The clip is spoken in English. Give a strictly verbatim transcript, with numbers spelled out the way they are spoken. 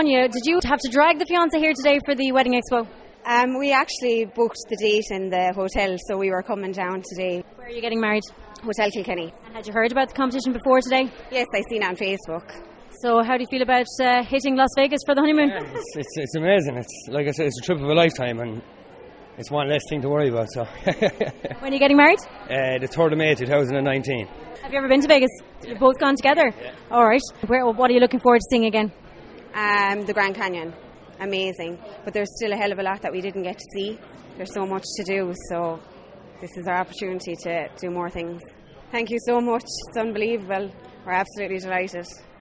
Sonia, did you have to drag the fiancé here today for the wedding expo? Um, we actually booked the date in the hotel, so we were coming down today. Where are you getting married? Hotel Kilkenny. And had you heard about the competition before today? Yes, I seen it on Facebook. So how do you feel about uh, hitting Las Vegas for the honeymoon? Yeah, it's, it's, it's amazing. It's like I said, it's a trip of a lifetime, and it's one less thing to worry about. So, when are you getting married? Uh, the third of May, twenty nineteen. Have you ever been to Vegas? You've both gone together. Yeah. All right. Where, what are you looking forward to seeing again? Um, the Grand Canyon, amazing. But there's still a hell of a lot that we didn't get to see. There's so much to do, so this is our opportunity to do more things. Thank you so much. It's unbelievable. We're absolutely delighted.